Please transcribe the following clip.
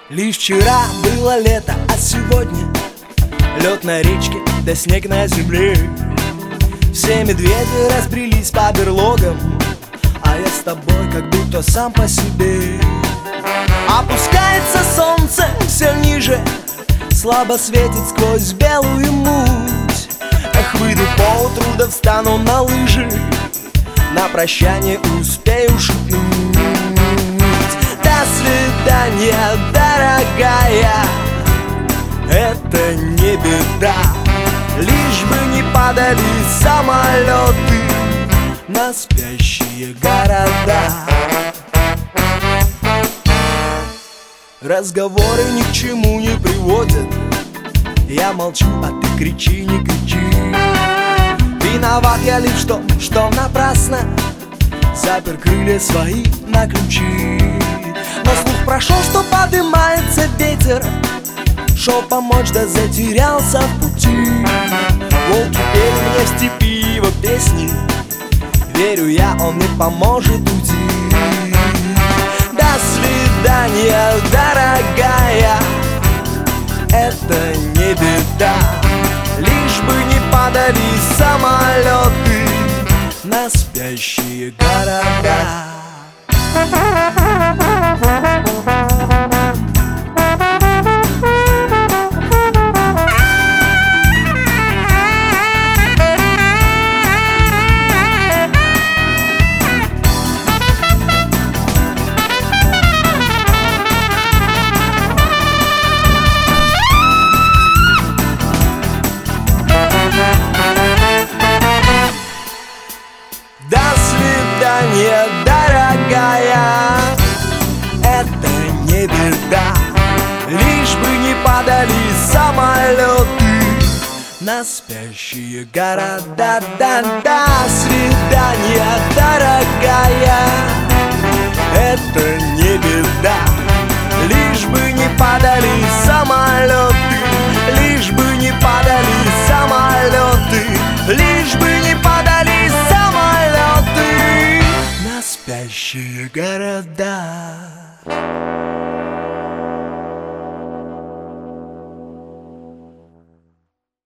Лишь вчера было лето, а сегодня лед на речке, да снег на земле. Все медведи разбрелись по берлогам, а я с тобой как будто сам по себе. Опускается солнце все ниже, слабо светит сквозь белую муть. Эх, выйду поутру, да встану на лыжи, на прощание успею шутнуть. До свидания, дорогая, это не беда, лишь бы не падали самолеты на спящие города. Разговоры ни к чему не приводят, я молчу, а ты кричи, не кричи. Виноват я лишь в том, что напрасно запер крылья свои на ключи. Но слух прошел, что поднимается ветер, шел помочь, да затерялся в пути. Волки пели мне в степи его песни, верю я, он мне поможет уйти. До свидания, дорогая, это не беда, лишь бы не падали самолеты на спящие города. До свидания, дорогая, это не беда, лишь бы не падали самолеты на спящие города. До свидания, дорогая, это не беда, лишь бы не падали самолеты, лишь бы не падали самолеты, лишь бы не падали самолеты на спящие города.